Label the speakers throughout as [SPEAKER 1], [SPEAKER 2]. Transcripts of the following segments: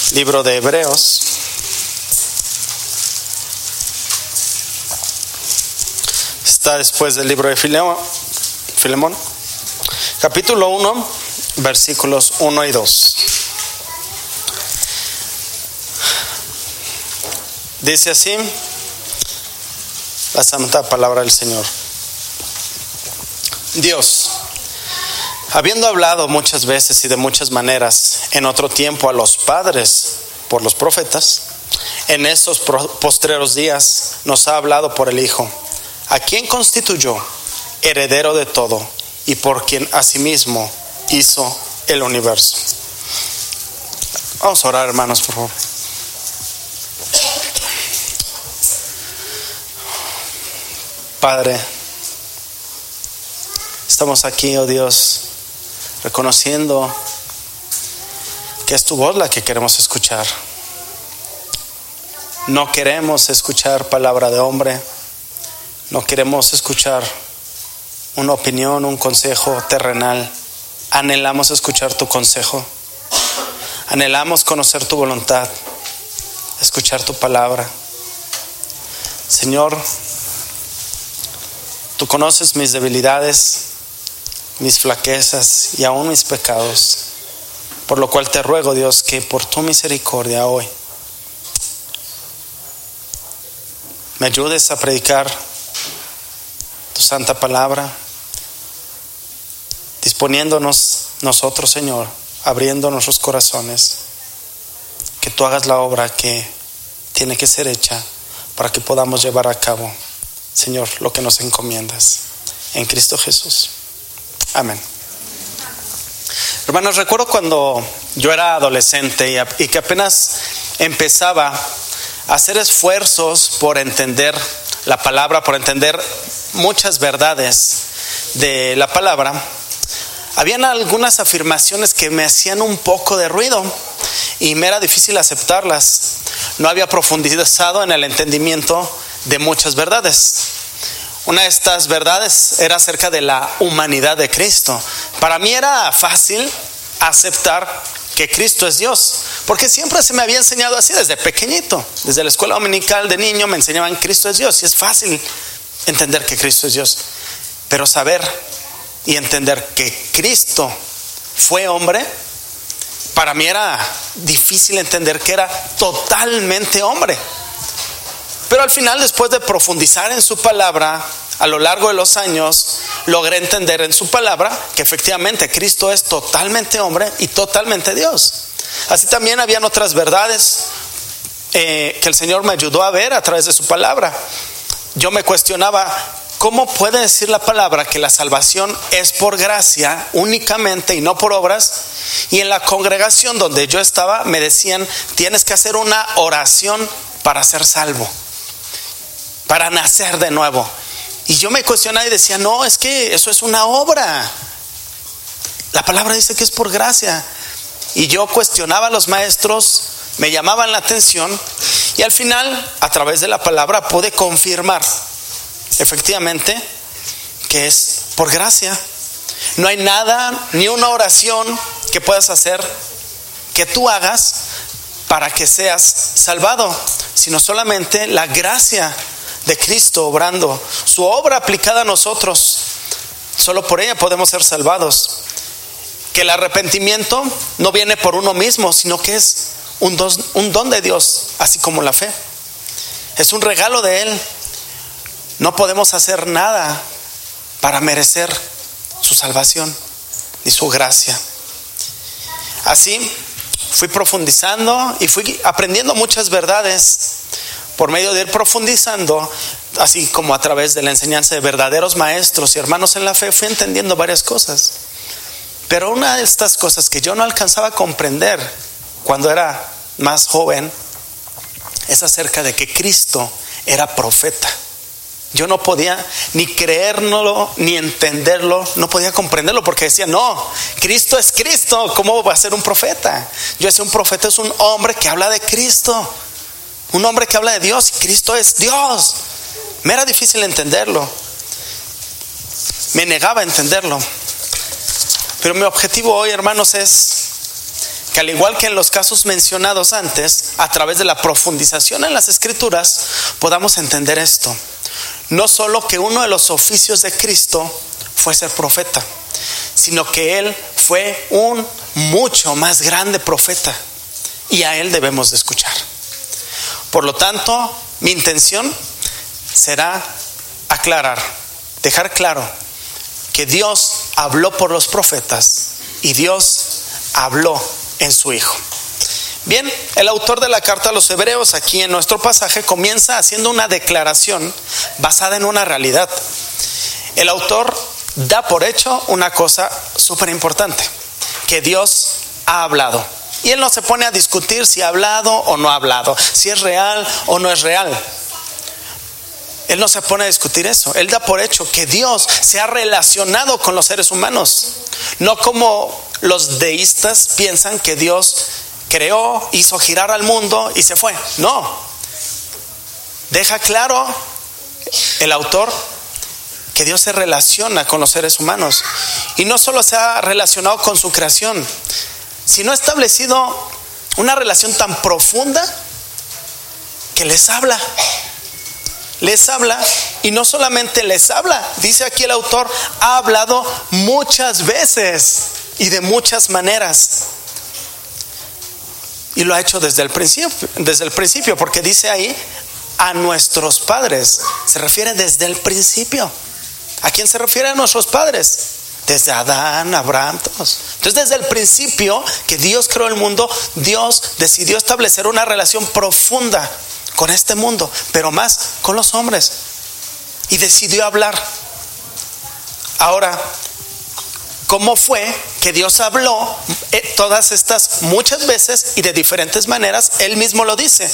[SPEAKER 1] Libro de Hebreos. Está después del libro de Filemón. Capítulo 1, versículos 1 y 2. Dice así la santa palabra del Señor. Dios, habiendo hablado muchas veces y de muchas maneras en otro tiempo a los padres por los profetas, en estos postreros días nos ha hablado por el Hijo, a quien constituyó heredero de todo y por quien asimismo hizo el universo. Vamos a orar, hermanos, por favor. Padre, estamos aquí, oh Dios, reconociendo que es tu voz la que queremos escuchar. No queremos escuchar palabra de hombre, no queremos escuchar una opinión, un consejo terrenal. Anhelamos escuchar tu consejo, anhelamos conocer tu voluntad, escuchar tu palabra. Señor, tú conoces mis debilidades, mis flaquezas y aún mis pecados, por lo cual te ruego, Dios, que por tu misericordia hoy me ayudes a predicar tu santa palabra, disponiéndonos nosotros, Señor, abriendo nuestros corazones, que tú hagas la obra que tiene que ser hecha para que podamos llevar a cabo, Señor, lo que nos encomiendas. En Cristo Jesús. Amén. Hermanos, recuerdo cuando yo era adolescente y que apenas empezaba a hacer esfuerzos por entender la palabra, por entender muchas verdades de la palabra. Habían algunas afirmaciones que me hacían un poco de ruido y me era difícil aceptarlas. No había profundizado en el entendimiento de muchas verdades. Una de estas verdades era acerca de la humanidad de Cristo. Para mí era fácil aceptar que Cristo es Dios, porque siempre se me había enseñado así desde pequeñito. Desde la escuela dominical de niño me enseñaban Cristo es Dios, y es fácil entender que Cristo es Dios. Pero saber y entender que Cristo fue hombre, para mí era difícil entender que era totalmente hombre. Pero al final, después de profundizar en su palabra a lo largo de los años, logré entender en su palabra que efectivamente Cristo es totalmente hombre y totalmente Dios. Así también habían otras verdades que el Señor me ayudó a ver a través de su palabra. Yo me cuestionaba, ¿cómo puede decir la palabra que la salvación es por gracia únicamente y no por obras? Y en la congregación donde yo estaba me decían, tienes que hacer una oración para ser salvo, para nacer de nuevo. Y yo me cuestionaba y decía, no, es que eso es una obra. La palabra dice que es por gracia. Y yo cuestionaba a los maestros, me llamaban la atención, y al final, a través de la palabra, pude confirmar efectivamente que es por gracia. No hay nada, ni una oración que puedas hacer, que tú hagas para que seas salvado, sino solamente la gracia de Cristo obrando, su obra aplicada a nosotros. Solo por ella podemos ser salvados. Que el arrepentimiento no viene por uno mismo, sino que es un don de Dios, así como la fe. Es un regalo de Él. No podemos hacer nada para merecer su salvación ni su gracia. Así fui profundizando y fui aprendiendo muchas verdades por medio de ir profundizando, así como a través de la enseñanza de verdaderos maestros y hermanos en la fe, fui entendiendo varias cosas. Pero una de estas cosas que yo no alcanzaba a comprender cuando era más joven es acerca de que Cristo era profeta. Yo no podía ni creérnoslo ni entenderlo, no podía comprenderlo, porque decía, no, Cristo es Cristo, ¿cómo va a ser un profeta? Yo decía, un profeta es un hombre que habla de Cristo, un hombre que habla de Dios, y Cristo es Dios. Me era difícil entenderlo, me negaba a entenderlo. Pero mi objetivo hoy, hermanos, es que al igual que en los casos mencionados antes, a través de la profundización en las Escrituras, podamos entender esto. No solo que uno de los oficios de Cristo fue ser profeta, sino que Él fue un mucho más grande profeta y a Él debemos de escuchar. Por lo tanto, mi intención será aclarar, dejar claro que Dios habló por los profetas y Dios habló en su Hijo. Bien, el autor de la carta a los Hebreos aquí en nuestro pasaje comienza haciendo una declaración basada en una realidad. El autor da por hecho una cosa súper importante, que Dios ha hablado. Y él no se pone a discutir si ha hablado o no ha hablado, si es real o no es real. Él no se pone a discutir eso. Él da por hecho que Dios se ha relacionado con los seres humanos. No como los deístas piensan que Dios creó, hizo girar al mundo y se fue. No. Deja claro el autor que Dios se relaciona con los seres humanos. Y no solo se ha relacionado con su creación, sino ha establecido una relación tan profunda que les habla. Les habla, y no solamente les habla, dice aquí el autor, ha hablado muchas veces y de muchas maneras. Y lo ha hecho desde el principio, porque dice ahí a nuestros padres. Se refiere desde el principio. ¿A quién se refiere? A nuestros padres. Desde Adán, Abraham, todos. Entonces, desde el principio que Dios creó el mundo, Dios decidió establecer una relación profunda con este mundo, pero más con los hombres, y decidió hablar. Ahora, ¿cómo fue que Dios habló todas estas muchas veces y de diferentes maneras? Él mismo lo dice.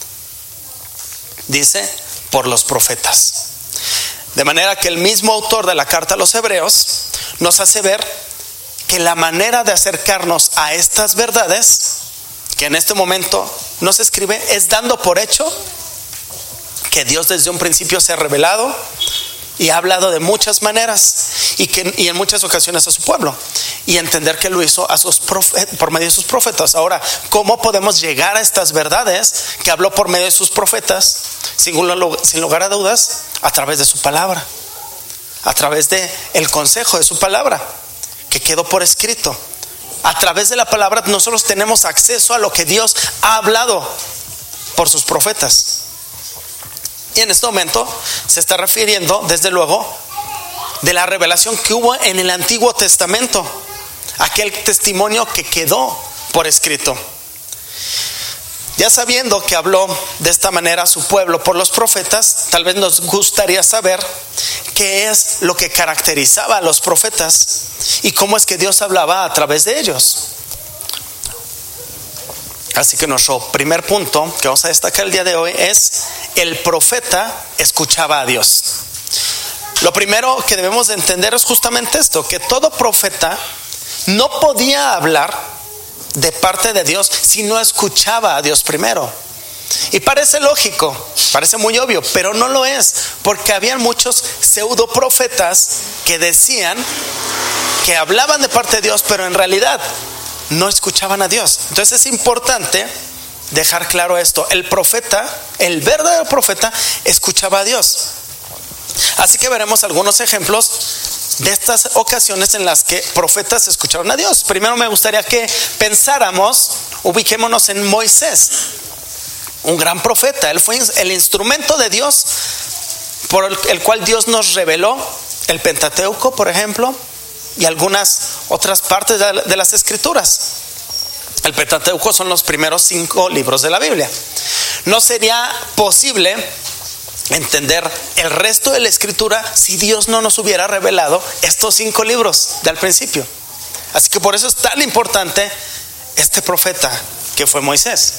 [SPEAKER 1] Dice, por los profetas. De manera que el mismo autor de la carta a los Hebreos nos hace ver que la manera de acercarnos a estas verdades, que en este momento nos escribe, es dando por hecho que Dios desde un principio se ha revelado y ha hablado de muchas maneras y en muchas ocasiones a su pueblo, y entender que lo hizo por medio de sus profetas. Ahora, ¿cómo podemos llegar a estas verdades que habló por medio de sus profetas? Sin lugar a dudas, a través de su palabra, a través de el consejo de su palabra que quedó por escrito. A través de la palabra nosotros tenemos acceso a lo que Dios ha hablado por sus profetas. Y en este momento se está refiriendo, desde luego, de la revelación que hubo en el Antiguo Testamento, aquel testimonio que quedó por escrito. Ya sabiendo que habló de esta manera a su pueblo por los profetas, tal vez nos gustaría saber qué es lo que caracterizaba a los profetas y cómo es que Dios hablaba a través de ellos. Así que nuestro primer punto que vamos a destacar el día de hoy es: el profeta escuchaba a Dios. Lo primero que debemos de entender es justamente esto, que todo profeta no podía hablar de parte de Dios si no escuchaba a Dios primero. Y parece lógico, parece muy obvio, pero no lo es, porque habían muchos pseudo profetas que decían que hablaban de parte de Dios, pero en realidad no escuchaban a Dios. Entonces es importante dejar claro esto: el profeta, el verdadero profeta, escuchaba a Dios. Así que veremos algunos ejemplos de estas ocasiones en las que profetas escucharon a Dios. Primero me gustaría que pensáramos, ubiquémonos en Moisés, un gran profeta. Él fue el instrumento de Dios por el cual Dios nos reveló el Pentateuco, por ejemplo, y algunas otras partes de las Escrituras. El Pentateuco son los primeros 5 libros de la Biblia. No sería posible entender el resto de la Escritura si Dios no nos hubiera revelado estos 5 libros del principio. Así que por eso es tan importante este profeta que fue Moisés.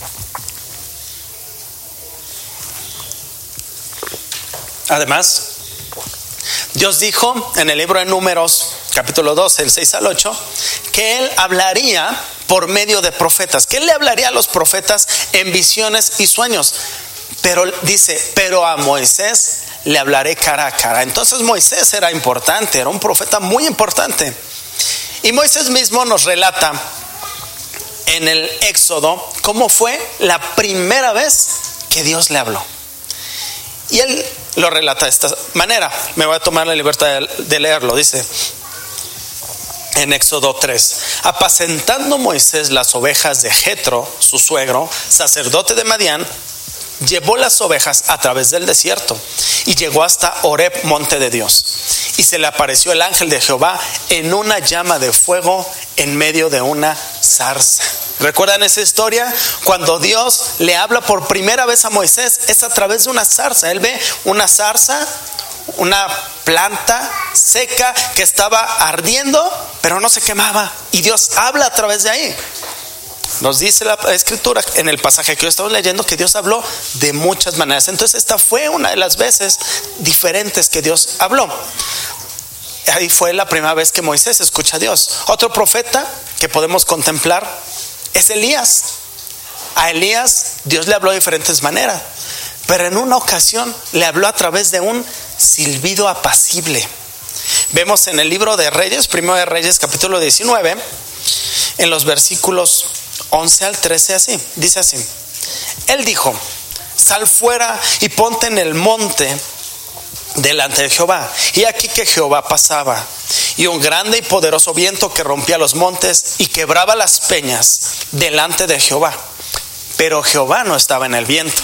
[SPEAKER 1] Además, Dios dijo en el libro de Números, capítulo 12, el 6 al 8, que Él hablaría por medio de profetas, que Él le hablaría a los profetas en visiones y sueños. Pero dice, pero a Moisés le hablaré cara a cara. Entonces Moisés era importante, era un profeta muy importante. Y Moisés mismo nos relata en el Éxodo cómo fue la primera vez que Dios le habló. Y él lo relata de esta manera. Me voy a tomar la libertad de leerlo. Dice en Éxodo 3: apacentando Moisés las ovejas de Jetro, su suegro, sacerdote de Madián, llevó las ovejas a través del desierto y llegó hasta Horeb, monte de Dios. Y se le apareció el ángel de Jehová en una llama de fuego en medio de una zarza. ¿Recuerdan esa historia? Cuando Dios le habla por primera vez a Moisés, es a través de una zarza. Él ve una zarza, una planta seca que estaba ardiendo, pero no se quemaba. Y Dios habla a través de ahí. Nos dice la escritura en el pasaje que yo estaba leyendo que Dios habló de muchas maneras. Entonces esta fue una de las veces diferentes que Dios habló. Ahí fue la primera vez que Moisés escucha a Dios. Otro profeta que podemos contemplar es Elías. A Elías Dios le habló de diferentes maneras, pero en una ocasión le habló a través de un silbido apacible. Vemos en el libro de Reyes, primero de Reyes, capítulo 19, en los versículos 11 al 13, así, dice así: él dijo: sal fuera y ponte en el monte delante de Jehová. Y aquí que Jehová pasaba, y un grande y poderoso viento que rompía los montes y quebraba las peñas delante de Jehová. Pero Jehová no estaba en el viento.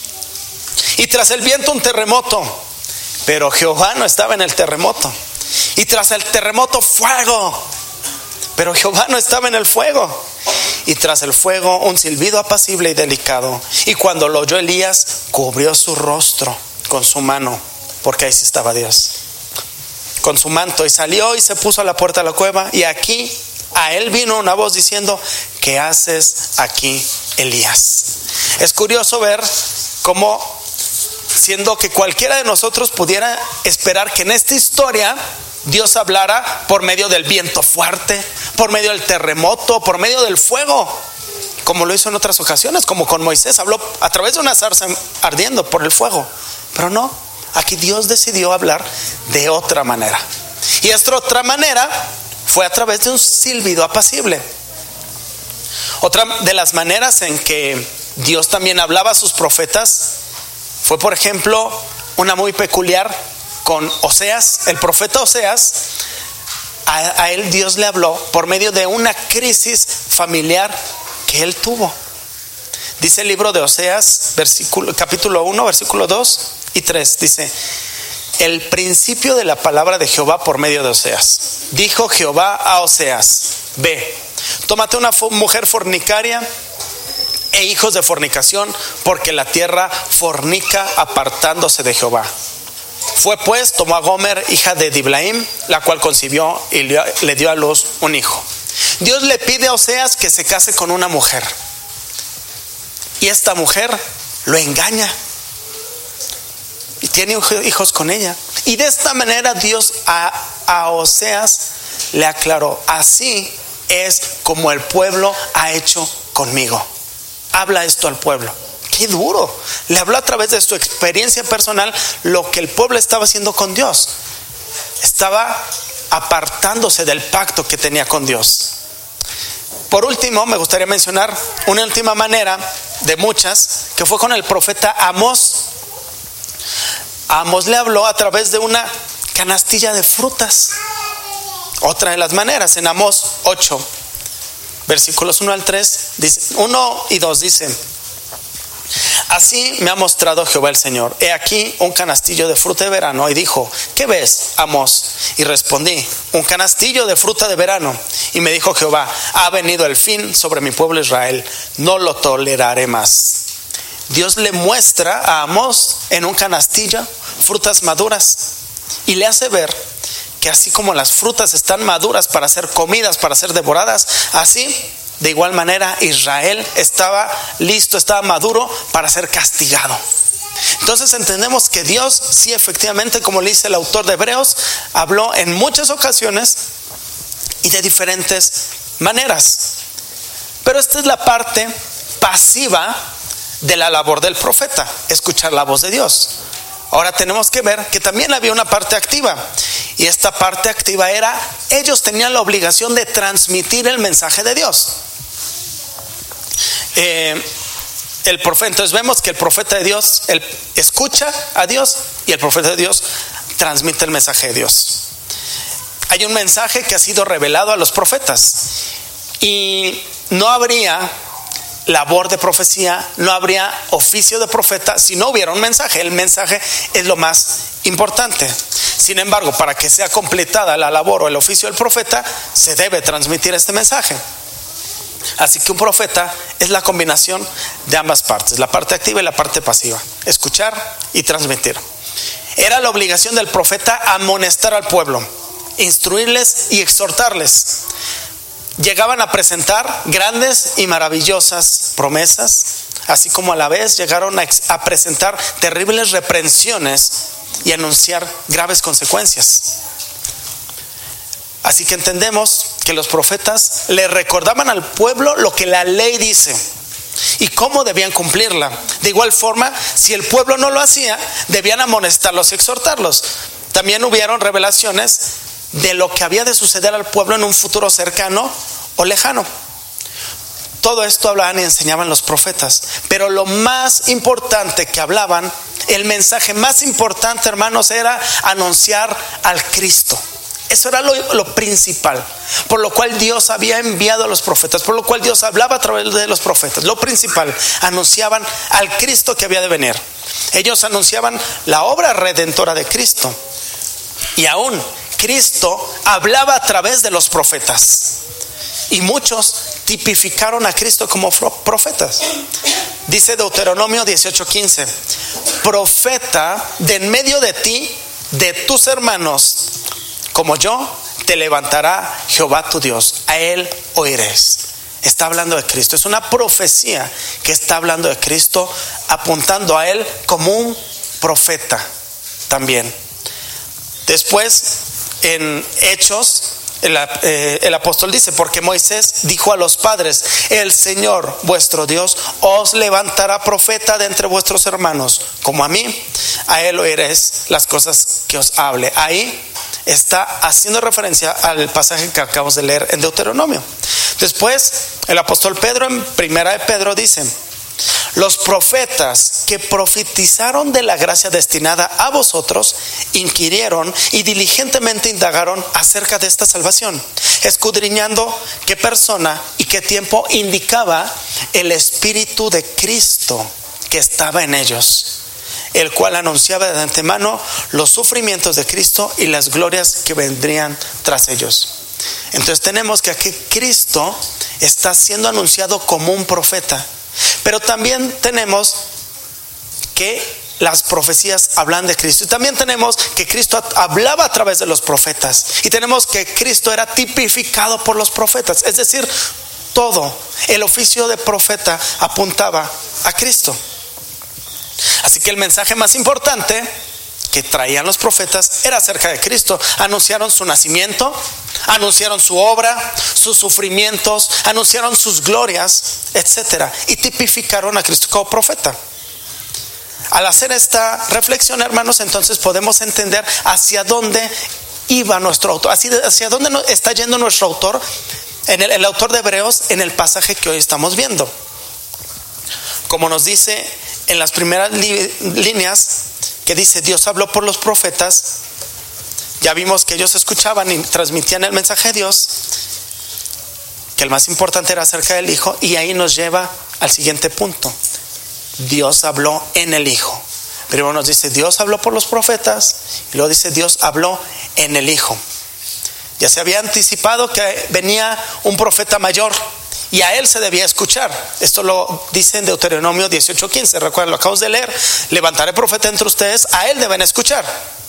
[SPEAKER 1] Y tras el viento un terremoto, pero Jehová no estaba en el terremoto. Y tras el terremoto fuego, pero Jehová no estaba en el fuego. Y tras el fuego un silbido apacible y delicado. Y cuando lo oyó Elías, cubrió su rostro con su mano, porque ahí sí estaba Dios, con su manto, y salió y se puso a la puerta de la cueva. Y aquí a él vino una voz diciendo: ¿qué haces aquí, Elías? Es curioso ver cómo, siendo que cualquiera de nosotros pudiera esperar que en esta historia Dios hablara por medio del viento fuerte, por medio del terremoto, por medio del fuego, como lo hizo en otras ocasiones, como con Moisés, habló a través de una zarza ardiendo por el fuego. Pero no, aquí Dios decidió hablar de otra manera. Y esta otra manera fue a través de un silbido apacible. Otra de las maneras en que Dios también hablaba a sus profetas fue, por ejemplo, una muy peculiar con Oseas. El profeta Oseas, a él Dios le habló por medio de una crisis familiar que él tuvo. Dice el libro de Oseas, capítulo 1, versículo 2 y 3, dice: el principio de la palabra de Jehová por medio de Oseas. Dijo Jehová a Oseas: ve, tómate una mujer fornicaria e hijos de fornicación, porque la tierra fornica apartándose de Jehová. Fue pues, tomó a Gomer, hija de Diblaim, la cual concibió y le dio a luz un hijo. Dios le pide a Oseas que se case con una mujer, y esta mujer lo engaña y tiene hijos con ella. Y de esta manera Dios a Oseas le aclaró: así es como el pueblo ha hecho conmigo. Habla esto al pueblo. Qué duro. Le habló a través de su experiencia personal lo que el pueblo estaba haciendo con Dios. Estaba apartándose del pacto que tenía con Dios. Por último, me gustaría mencionar una última manera de muchas, que fue con el profeta Amós. A Amós le habló a través de una canastilla de frutas. Otra de las maneras, en Amós 8, versículos 1 al 3, dice, 1 y 2 dice: así me ha mostrado Jehová el Señor. He aquí un canastillo de fruta de verano. Y dijo: ¿qué ves, Amós? Y respondí: un canastillo de fruta de verano. Y me dijo Jehová: ha venido el fin sobre mi pueblo Israel, no lo toleraré más. Dios le muestra a Amós en un canastillo frutas maduras, y le hace ver que así como las frutas están maduras para ser comidas, para ser devoradas, así de igual manera Israel estaba listo, estaba maduro para ser castigado. Entonces entendemos que Dios, sí, efectivamente, como le dice el autor de Hebreos, habló en muchas ocasiones y de diferentes maneras. Pero esta es la parte pasiva de la labor del profeta, escuchar la voz de Dios. Ahora tenemos que ver que también había una parte activa, y esta parte activa era: ellos tenían la obligación de transmitir el mensaje de Dios. el profeta. Entonces vemos que el profeta de Dios, él escucha a Dios, y el profeta de Dios transmite el mensaje de Dios. Hay un mensaje que ha sido revelado a los profetas, y no habría labor de profecía, no habría oficio de profeta si no hubiera un mensaje. El mensaje es lo más importante. Sin embargo, para que sea completada la labor o el oficio del profeta, se debe transmitir este mensaje. Así que un profeta es la combinación de ambas partes, la parte activa y la parte pasiva: escuchar y transmitir. Era la obligación del profeta amonestar al pueblo, instruirles y exhortarles. Llegaban a presentar grandes y maravillosas promesas, así como a la vez llegaron a presentar terribles reprensiones y anunciar graves consecuencias. Así que entendemos que los profetas le recordaban al pueblo lo que la ley dice y cómo debían cumplirla. De igual forma, si el pueblo no lo hacía, debían amonestarlos y exhortarlos. También hubieron revelaciones de lo que había de suceder al pueblo en un futuro cercano o lejano. Todo esto hablaban y enseñaban los profetas. Pero lo más importante que hablaban, el mensaje más importante, hermanos, era anunciar al Cristo. Eso era lo principal, por lo cual Dios había enviado a los profetas, por lo cual Dios hablaba a través de los profetas. Lo principal, anunciaban al Cristo que había de venir. Ellos anunciaban la obra redentora de Cristo, y aún Cristo hablaba a través de los profetas, y muchos tipificaron a Cristo como profetas. Dice Deuteronomio 18:15: profeta de en medio de ti, de tus hermanos, como yo, te levantará Jehová tu Dios, a él oiréis. Está hablando de Cristo. Es una profecía que está hablando de Cristo, apuntando a él como un profeta también. Después, en Hechos, el apóstol dice: porque Moisés dijo a los padres: el Señor vuestro Dios os levantará profeta de entre vuestros hermanos, como a mí, a él oiréis las cosas que os hable. Ahí está haciendo referencia al pasaje que acabamos de leer en Deuteronomio. Después, el apóstol Pedro, en primera de Pedro, dice: los profetas que profetizaron de la gracia destinada a vosotros inquirieron y diligentemente indagaron acerca de esta salvación, escudriñando qué persona y qué tiempo indicaba el Espíritu de Cristo que estaba en ellos, el cual anunciaba de antemano los sufrimientos de Cristo y las glorias que vendrían tras ellos. Entonces tenemos que aquí Cristo está siendo anunciado como un profeta, pero también tenemos que las profecías hablan de Cristo, y también tenemos que Cristo hablaba a través de los profetas, y tenemos que Cristo era tipificado por los profetas. Es decir, todo el oficio de profeta apuntaba a Cristo. Así que el mensaje más importante que traían los profetas era acerca de Cristo. Anunciaron su nacimiento, anunciaron su obra, sus sufrimientos, anunciaron sus glorias, etcétera, y tipificaron a Cristo como profeta. Al hacer esta reflexión, hermanos, entonces podemos entender hacia dónde iba nuestro autor, hacia dónde está yendo nuestro autor, el autor de Hebreos, en el pasaje que hoy estamos viendo. Como nos dice en las primeras líneas, que dice: Dios habló por los profetas. Ya vimos que ellos escuchaban y transmitían el mensaje de Dios, que el más importante era acerca del Hijo, y ahí nos lleva al siguiente punto: Dios habló en el Hijo. Primero nos dice: Dios habló por los profetas, y luego dice: Dios habló en el Hijo. Ya se había anticipado que venía un profeta mayor, y a él se debía escuchar. Esto lo dice en Deuteronomio 18:15. Recuerden, lo acabamos de leer: levantaré profeta entre ustedes, a él deben escuchar.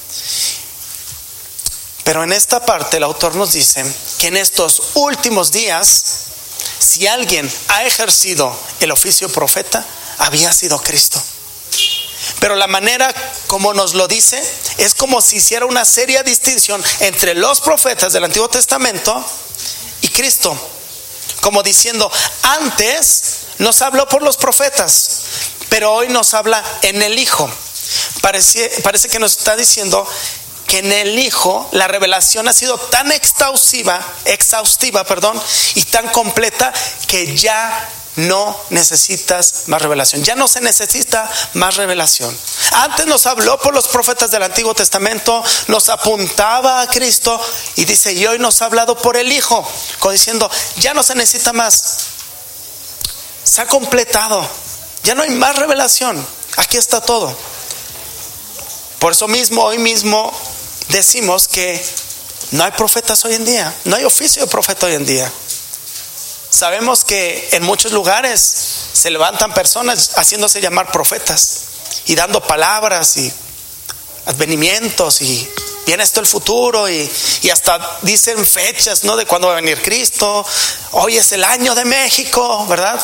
[SPEAKER 1] Pero en esta parte el autor nos dice que en estos últimos días, si alguien ha ejercido el oficio profeta, había sido Cristo. Pero la manera como nos lo dice es como si hiciera una seria distinción entre los profetas del Antiguo Testamento y Cristo, como diciendo: antes nos habló por los profetas, pero hoy nos habla en el Hijo. Parece que nos está diciendo que en el Hijo la revelación ha sido tan exhaustiva, y tan completa, que ya no necesitas más revelación. Ya no se necesita más revelación. Antes nos habló por los profetas del Antiguo Testamento, nos apuntaba a Cristo, y dice, y hoy nos ha hablado por el Hijo, como diciendo, ya no se necesita más. Se ha completado. Ya no hay más revelación. Aquí está todo. Por eso mismo, hoy mismo decimos que no hay profetas hoy en día. No hay oficio de profeta hoy en día. Sabemos que en muchos lugares se levantan personas haciéndose llamar profetas y dando palabras y advenimientos y viene esto el futuro y hasta dicen fechas, ¿no? De cuándo va a venir Cristo. Hoy es el año de México, ¿verdad?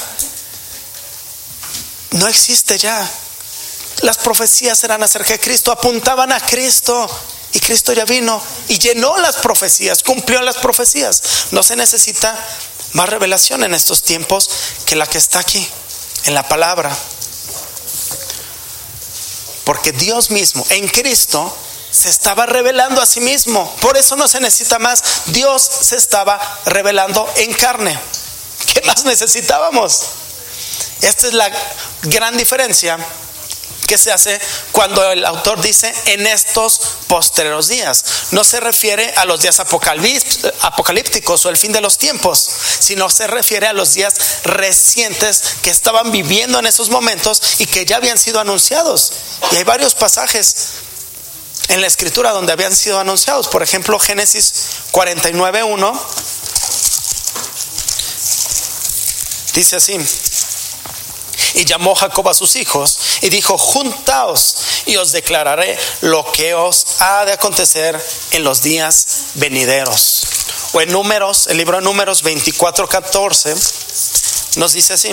[SPEAKER 1] No existe ya. Las profecías eran acerca de Cristo, apuntaban a Cristo, y Cristo ya vino y llenó las profecías, cumplió las profecías. No se necesita más revelación en estos tiempos que la que está aquí en la palabra, porque Dios mismo en Cristo se estaba revelando a sí mismo. Por eso no se necesita más. Dios se estaba revelando en carne. ¿Qué más necesitábamos? Esta es la gran diferencia que se hace cuando el autor dice en estos postreros días. No se refiere a los días apocalípticos o el fin de los tiempos, sino se refiere a los días recientes que estaban viviendo en esos momentos y que ya habían sido anunciados. Y hay varios pasajes en la escritura donde habían sido anunciados. Por ejemplo, Génesis 49:1 dice así: y llamó Jacob a sus hijos y dijo, juntaos y os declararé lo que os ha de acontecer en los días venideros. O en Números, el libro de Números 24:14 nos dice así: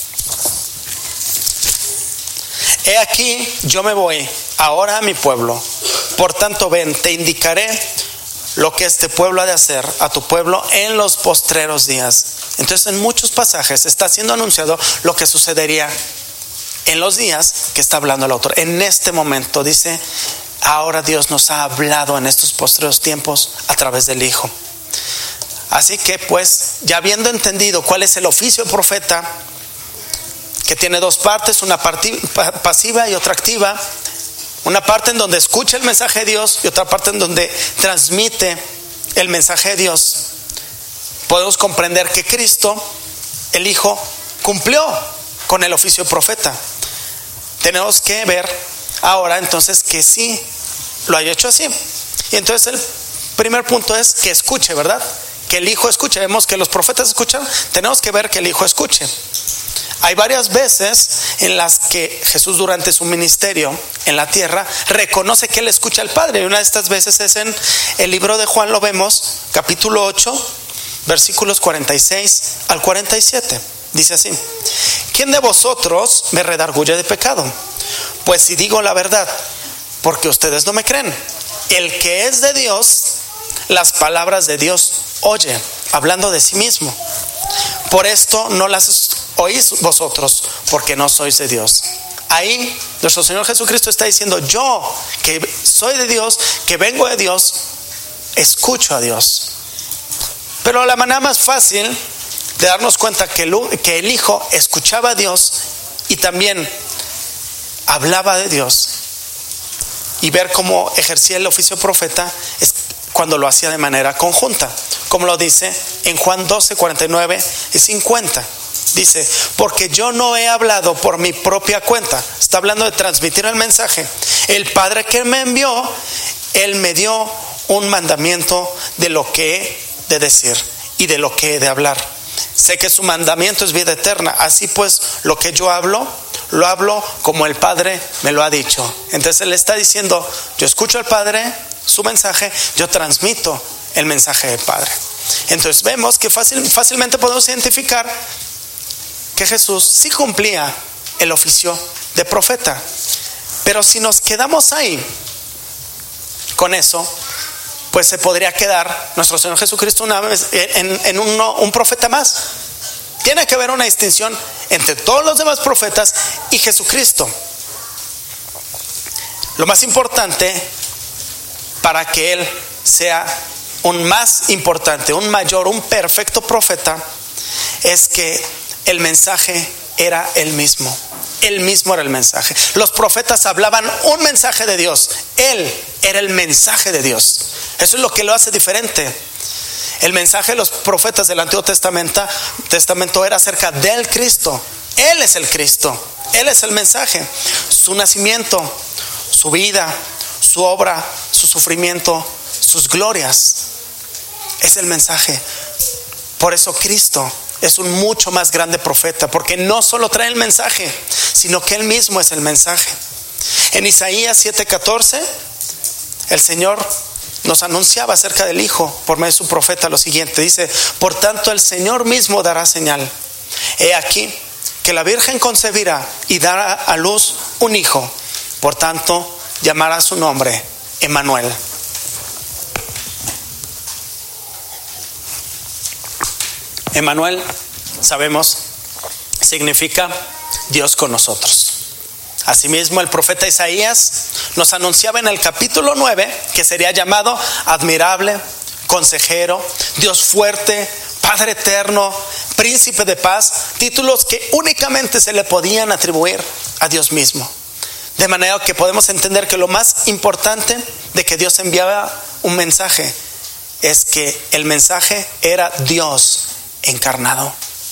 [SPEAKER 1] he aquí yo me voy ahora a mi pueblo, por tanto ven, te indicaré lo que este pueblo ha de hacer a tu pueblo en los postreros días. Entonces en muchos pasajes está siendo anunciado lo que sucedería en los días que está hablando el autor. En este momento dice, ahora Dios nos ha hablado en estos postreros tiempos a través del Hijo. Así que pues, ya habiendo entendido cuál es el oficio de profeta, que tiene dos partes, una pasiva y otra activa, una parte en donde escucha el mensaje de Dios y otra parte en donde transmite el mensaje de Dios, podemos comprender que Cristo, el Hijo, cumplió con el oficio de profeta. Tenemos que ver ahora entonces que sí lo haya hecho así. Y entonces el primer punto es que escuche, ¿verdad? Que el Hijo escuche. Vemos que los profetas escuchan, tenemos que ver que el Hijo escuche. Hay varias veces en las que Jesús durante su ministerio en la tierra reconoce que Él escucha al Padre. Y una de estas veces es en el libro de Juan, lo vemos, capítulo 8, versículos 46 al 47. Dice así: ¿quién de vosotros me redarguye de pecado? Pues si digo la verdad, porque ustedes no me creen. El que es de Dios, las palabras de Dios oye, hablando de sí mismo. Por esto no las oís vosotros, porque no sois de Dios. Ahí nuestro Señor Jesucristo está diciendo, yo que soy de Dios, que vengo de Dios, escucho a Dios. Pero la manera más fácil de darnos cuenta que el Hijo escuchaba a Dios y también hablaba de Dios, y ver cómo ejercía el oficio de profeta, es cuando lo hacía de manera conjunta, como lo dice en Juan 12, 49 y 50. Dice, porque yo no he hablado por mi propia cuenta. Está hablando de transmitir el mensaje. El Padre que me envió, Él me dio un mandamiento de lo que he de decir y de lo que he de hablar. Sé que su mandamiento es vida eterna. Así pues, lo que yo hablo, lo hablo como el Padre me lo ha dicho. Entonces Él está diciendo, yo escucho al Padre, su mensaje, yo transmito el mensaje del Padre. Entonces vemos que fácilmente podemos identificar que Jesús sí cumplía el oficio de profeta. Pero si nos quedamos ahí con eso, pues se podría quedar nuestro Señor Jesucristo una vez en un profeta más. Tiene que haber una distinción entre todos los demás profetas y Jesucristo. Lo más importante para que Él sea un más importante, un mayor, un perfecto profeta, es que el mensaje era el mismo. El mismo era el mensaje. Los profetas hablaban un mensaje de Dios. Él era el mensaje de Dios. Eso es lo que lo hace diferente. El mensaje de los profetas del Antiguo Testamento era acerca del Cristo. Él es el Cristo. Él es el mensaje. Su nacimiento, su vida, su obra, su sufrimiento, sus glorias. Es el mensaje. Por eso Cristo es un mucho más grande profeta, porque no solo trae el mensaje, sino que Él mismo es el mensaje. En Isaías 7:14, el Señor nos anunciaba acerca del Hijo por medio de su profeta lo siguiente. Dice: por tanto el Señor mismo dará señal. He aquí que la Virgen concebirá y dará a luz un hijo. Por tanto llamará su nombre Emmanuel. Emmanuel, sabemos, significa Dios con nosotros. Asimismo, el profeta Isaías nos anunciaba en el capítulo 9 que sería llamado admirable, consejero, Dios fuerte, Padre eterno, príncipe de paz, títulos que únicamente se le podían atribuir a Dios mismo. De manera que podemos entender que lo más importante de que Dios enviaba un mensaje es que el mensaje era Dios encarnado.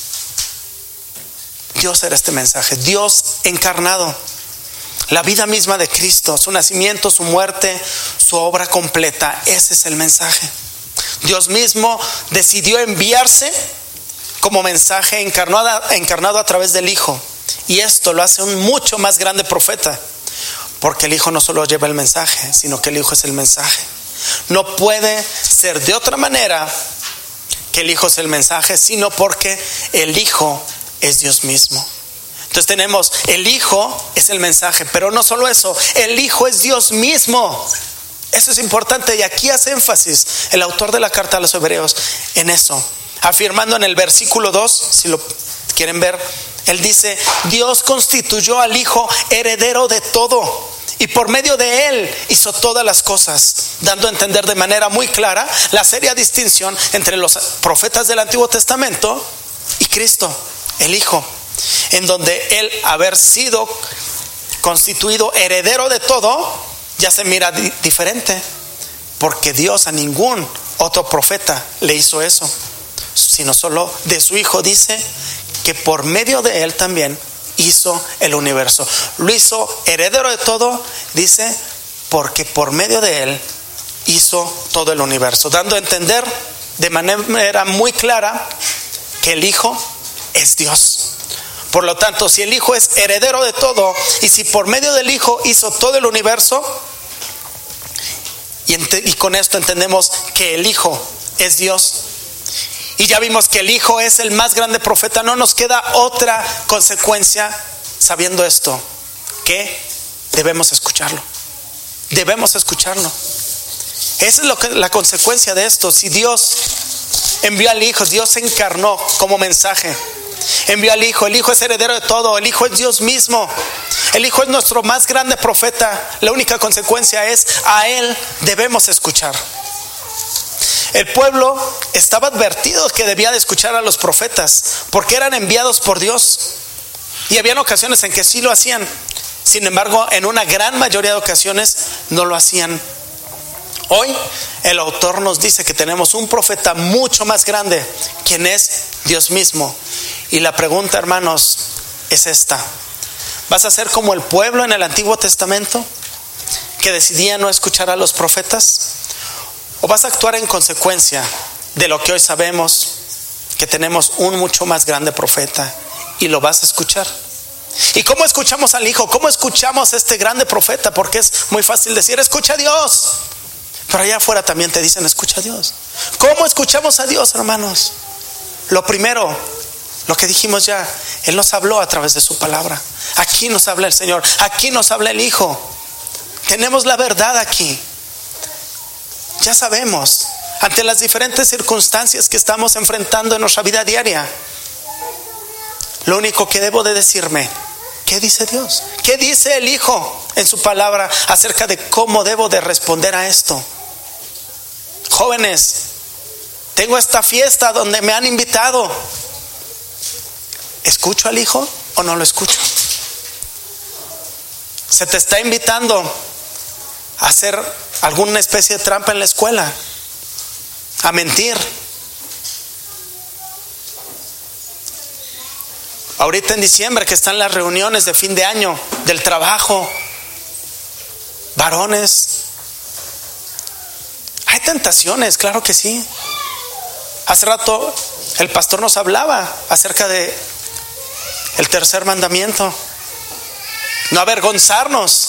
[SPEAKER 1] Dios era este mensaje, Dios encarnado. La vida misma de Cristo, su nacimiento, su muerte, su obra completa, ese es el mensaje. Dios mismo decidió enviarse como mensaje encarnado a través del Hijo. Y esto lo hace un mucho más grande profeta, porque el Hijo no solo lleva el mensaje, sino que el Hijo es el mensaje. No puede ser de otra manera que el Hijo es el mensaje, sino porque el Hijo es Dios mismo. Entonces tenemos, el Hijo es el mensaje, pero no solo eso, el Hijo es Dios mismo. Eso es importante, y aquí hace énfasis el autor de la carta a los Hebreos en eso, afirmando en el versículo 2, si lo quieren ver, él dice: Dios constituyó al Hijo heredero de todo, y por medio de Él hizo todas las cosas, dando a entender de manera muy clara la seria distinción entre los profetas del Antiguo Testamento y Cristo, el Hijo, en donde Él, haber sido constituido heredero de todo, ya se mira diferente, porque Dios a ningún otro profeta le hizo eso, sino solo de su Hijo. Dice que por medio de Él también hizo el universo. Lo hizo heredero de todo, dice, porque por medio de Él hizo todo el universo, dando a entender de manera muy clara que el Hijo es Dios. Por lo tanto, si el Hijo es heredero de todo, y si por medio del Hijo hizo todo el universo, y con esto entendemos que el Hijo es Dios, y ya vimos que el Hijo es el más grande profeta, no nos queda otra consecuencia sabiendo esto, que debemos escucharlo. Debemos escucharlo. Esa es la consecuencia de esto. Si Dios envió al Hijo, Dios se encarnó como mensaje, envió al Hijo, el Hijo es heredero de todo, el Hijo es Dios mismo, el Hijo es nuestro más grande profeta. La única consecuencia es: a Él debemos escuchar. El pueblo estaba advertido que debía de escuchar a los profetas, porque eran enviados por Dios, y habían ocasiones en que sí lo hacían. Sin embargo, en una gran mayoría de ocasiones no lo hacían. Hoy el autor nos dice que tenemos un profeta mucho más grande, quien es Dios mismo. Y la pregunta, hermanos, es esta: ¿vas a ser como el pueblo en el Antiguo Testamento, que decidía no escuchar a los profetas? ¿O vas a actuar en consecuencia de lo que hoy sabemos, que tenemos un mucho más grande profeta, y lo vas a escuchar? ¿Y cómo escuchamos al Hijo? ¿Cómo escuchamos a este grande profeta? Porque es muy fácil decir: escucha a Dios, pero allá afuera también te dicen: escucha a Dios. ¿Cómo escuchamos a Dios, hermanos? Lo primero, lo que dijimos ya, Él nos habló a través de su palabra. Aquí nos habla el Señor, aquí nos habla el Hijo. Tenemos la verdad aquí. Ya sabemos, ante las diferentes circunstancias que estamos enfrentando en nuestra vida diaria, lo único que debo de decirme: ¿qué dice Dios? ¿Qué dice el Hijo en su palabra acerca de cómo debo de responder a esto? Jóvenes, tengo esta fiesta donde me han invitado. ¿escucho al Hijo o no lo escucho? Se te está invitando a hacer alguna especie de trampa en la escuela, a mentir. Ahorita en diciembre que están las reuniones de fin de año del trabajo, varones, hay tentaciones, claro que sí. Hace rato el pastor nos hablaba acerca de el tercer mandamiento: no avergonzarnos.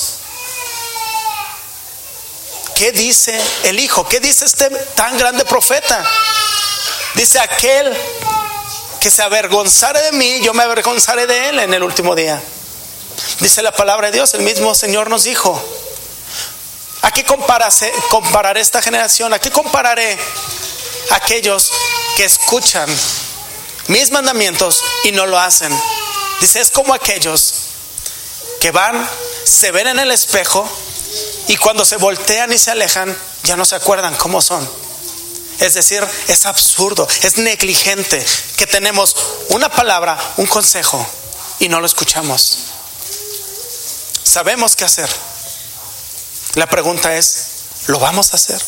[SPEAKER 1] ¿Qué dice el Hijo? ¿Qué dice este tan grande profeta? Dice: aquel que se avergonzare de mí, yo me avergonzaré de él en el último día. Dice la palabra de Dios, el mismo Señor nos dijo: ¿a qué compararé esta generación? ¿A qué compararé aquellos que escuchan mis mandamientos y no lo hacen? Dice: es como aquellos que van, se ven en el espejo y cuando se voltean y se alejan ya no se acuerdan cómo son. Es decir, es absurdo, es negligente que tenemos una palabra, un consejo y no lo escuchamos. Sabemos qué hacer. La pregunta es: ¿lo vamos a hacer?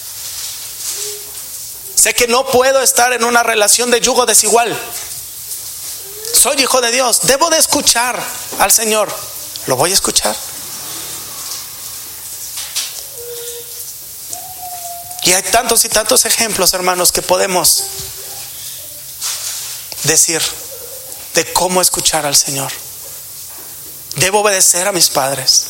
[SPEAKER 1] Sé que no puedo estar en una relación de yugo desigual. Soy hijo de Dios, debo de escuchar al Señor. ¿Lo voy a escuchar? Y hay tantos y tantos ejemplos, hermanos, que podemos decir de cómo escuchar al Señor. Debo obedecer a mis padres.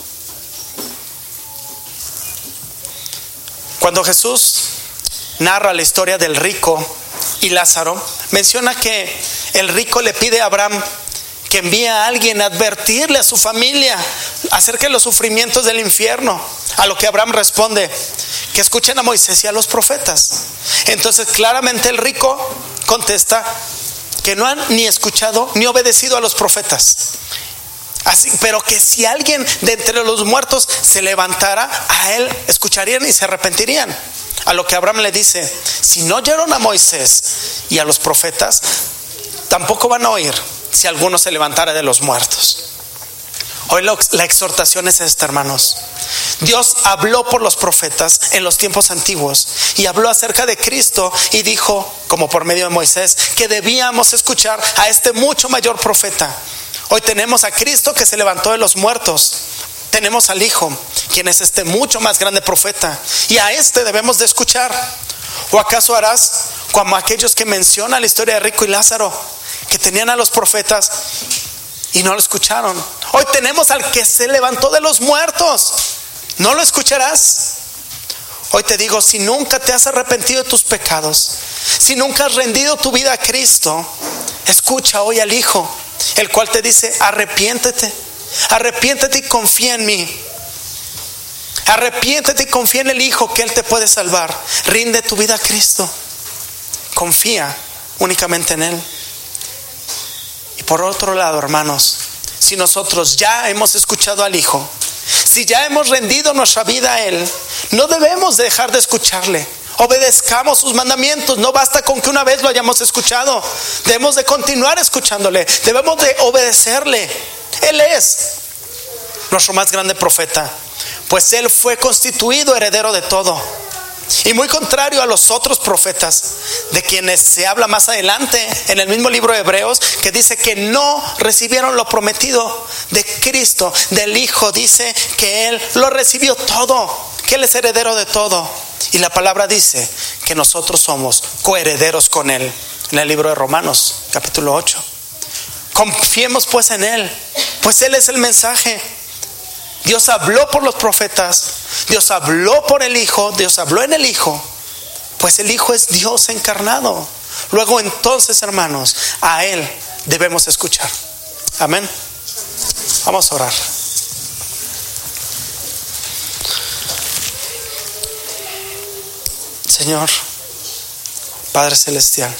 [SPEAKER 1] Cuando Jesús narra la historia del rico y Lázaro, menciona que el rico le pide a Abraham que envíe a alguien a advertirle a su familia acerca de los sufrimientos del infierno. A lo que Abraham responde: que escuchen a Moisés y a los profetas. Entonces claramente el rico contesta que no han ni escuchado ni obedecido a los profetas. Así, pero que si alguien de entre los muertos se levantara, a él escucharían y se arrepentirían. A lo que Abraham le dice: si no oyeron a Moisés y a los profetas, tampoco van a oír si alguno se levantara de los muertos. Hoy la exhortación es esta, hermanos. Dios habló por los profetas en los tiempos antiguos y habló acerca de Cristo y dijo, como por medio de Moisés, que debíamos escuchar a este mucho mayor profeta. Hoy tenemos a Cristo que se levantó de los muertos. Tenemos al Hijo, quien es este mucho más grande profeta, y a este debemos de escuchar. ¿O acaso harás como aquellos que mencionan la historia de Rico y Lázaro, que tenían a los profetas y no lo escucharon? Hoy tenemos al que se levantó de los muertos. ¿No lo escucharás? Hoy te digo, si nunca te has arrepentido de tus pecados, si nunca has rendido tu vida a Cristo, escucha hoy al Hijo, el cual te dice: arrepiéntete, arrepiéntete y confía en mí. Arrepiéntete y confía en el Hijo, que Él te puede salvar. Rinde tu vida a Cristo, confía únicamente en Él. Y por otro lado, hermanos, si nosotros ya hemos escuchado al Hijo, si ya hemos rendido nuestra vida a Él, no debemos dejar de escucharle. Obedezcamos sus mandamientos. No basta con que una vez lo hayamos escuchado, debemos de continuar escuchándole, debemos de obedecerle. Él es nuestro más grande profeta, pues Él fue constituido heredero de todo. Y muy contrario a los otros profetas, de quienes se habla más adelante en el mismo libro de Hebreos, que dice que no recibieron lo prometido de Cristo, del Hijo, dice que Él lo recibió todo, que Él es heredero de todo. Y la palabra dice que nosotros somos coherederos con Él, en el libro de Romanos, capítulo 8. Confiemos pues en Él, pues Él es el mensaje. Dios habló por los profetas, Dios habló por el Hijo, Dios habló en el Hijo, pues el Hijo es Dios encarnado. Luego entonces, hermanos, a Él debemos escuchar. Amén. Vamos a orar. Señor, Padre Celestial,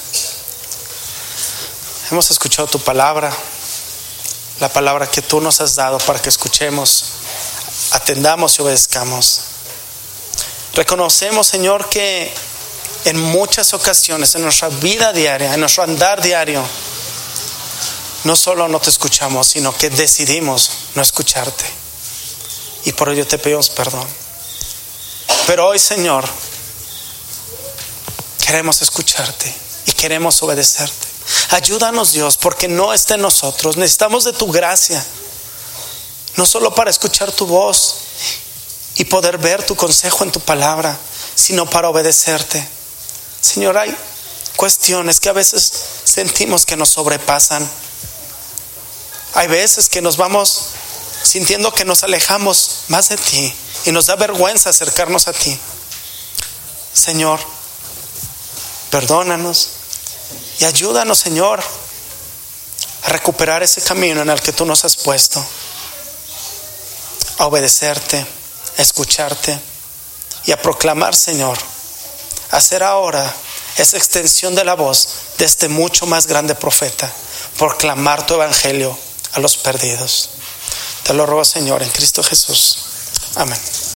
[SPEAKER 1] hemos escuchado tu palabra, la palabra que tú nos has dado para que escuchemos, atendamos y obedezcamos. Reconocemos, Señor, que en muchas ocasiones en nuestra vida diaria, en nuestro andar diario, no solo no te escuchamos, sino que decidimos no escucharte. Y por ello te pedimos perdón. Pero hoy, Señor, queremos escucharte y queremos obedecerte. Ayúdanos, Dios, porque no está en nosotros. Necesitamos de tu gracia, no solo para escuchar tu voz y poder ver tu consejo en tu palabra, sino para obedecerte. Señor, hay cuestiones que a veces sentimos que nos sobrepasan. Hay veces que nos vamos sintiendo que nos alejamos más de ti y nos da vergüenza acercarnos a ti. Señor, perdónanos y ayúdanos, Señor, a recuperar ese camino en el que tú nos has puesto, a obedecerte, a escucharte y a proclamar, Señor, a ser ahora esa extensión de la voz de este mucho más grande profeta, proclamar tu evangelio a los perdidos. Te lo ruego, Señor, en Cristo Jesús. Amén.